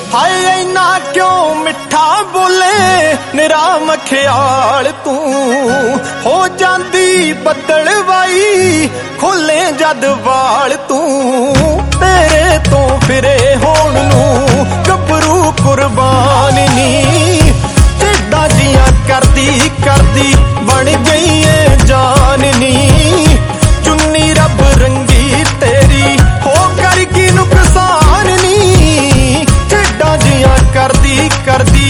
हाय इन्ना क्यों मिठा बोले निरा मखियाल तू हो जांदी बदलवाई खोले जद वाल तू तेरे तो फिरे होण नूं गभरू कुर्बान नी ढिड्डां जियां करदी करदी बन गई है जान नी चुन्नी रब रंगी तेरी हो कर की नुकसान नी ढिड्डां जियां करदी करदी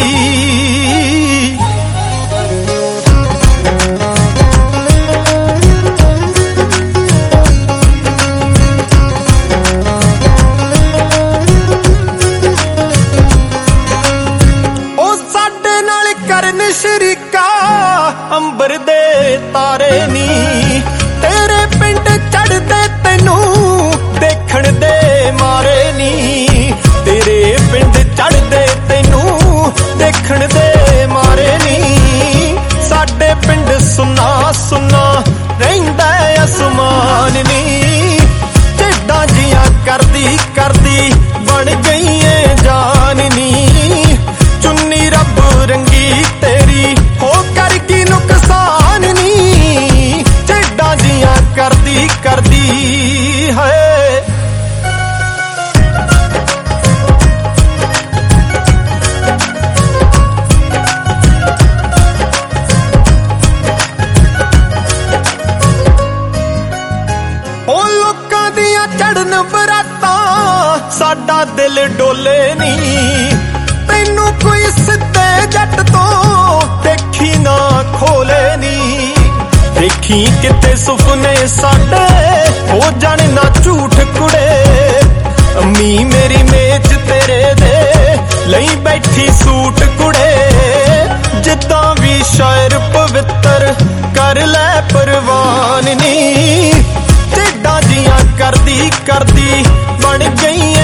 शरीका अंबर दे तारे नी तेरे पिंड चढ़दे तेनू देखण दे मारे नी तेरे पिंड चढ़दे तेनू देखण दे मारे नी साडे पिंड सुना सुना रहिंदा आसमान नी ढिड्डां जियां करदी करदी बन गई है जान नी चुन्नी रब रंगी तेरी हो कर की नुकसान नी ढिड्डां जियां करदी करदी है ओ लोकां दियां चढ़न बरातां साडा दिल डोले नी तैनू कोई सिद्धे जट तो देखी ना खोले नी देखी किते सुपने साडे हो जाने ना झूठ कुड़े अम्मी मेरी मेज तेरे दे लई बैठी सूट कुड़े जिद्दां भी शायर पवित्र कर लै परवान नी ढिड्डां जियां करदी करदी बन गई